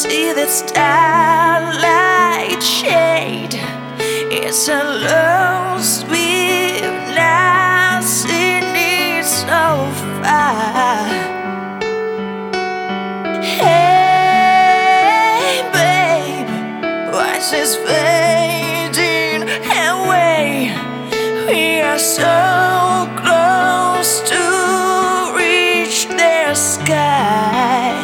See that starlight shade. It's a lost we've not seen it so far. Hey, babe, what's this fading away? We are so close to reach their sky.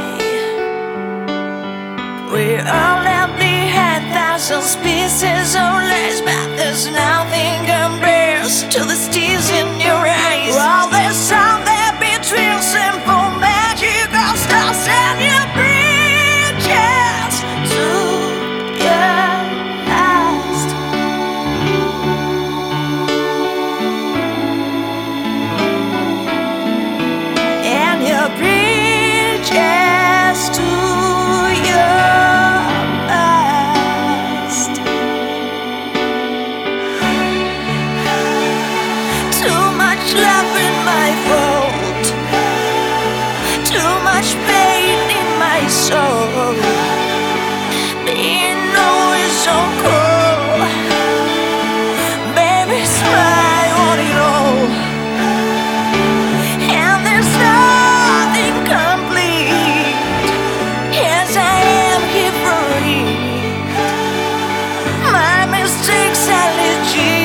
We all left behind thousands pieces of lies, but there's nothing compares to the tears in your eyes. Well, there's something between simple magic of stars and your bridges to your past. And your bridges to love in my throat, too much pain in my soul, being always so cold. Baby, smile on it all, and there's nothing complete. Yes, I am here for it. My mistakes are legit.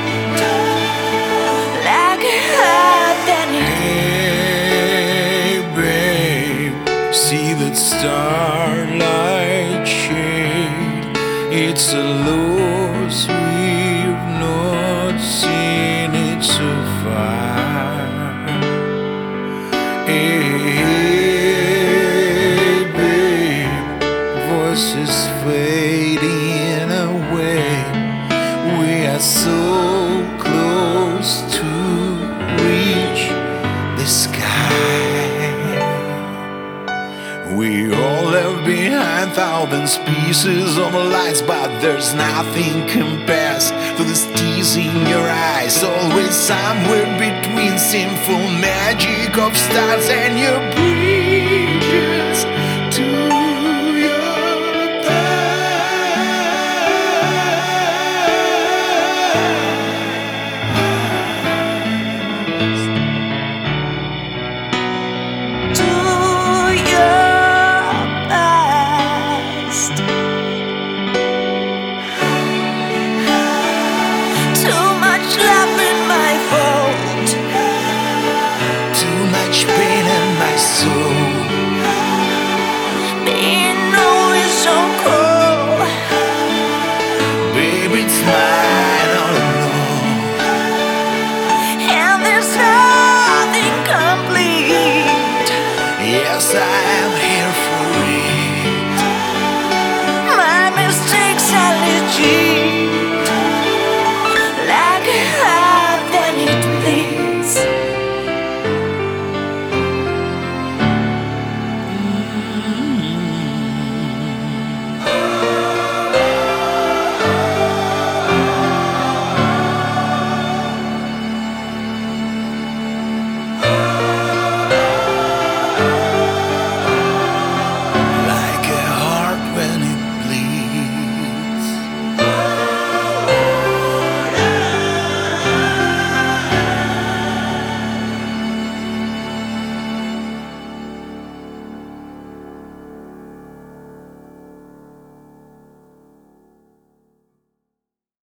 See that starlight shade. It's a loss we've not seen it so far. Hey, babe, voices fading away. We are so close to reach the sky. We all left behind thousands pieces of lights, but there's nothing compares to the tears in your eyes. Always somewhere between sinful magic of stars and your breath.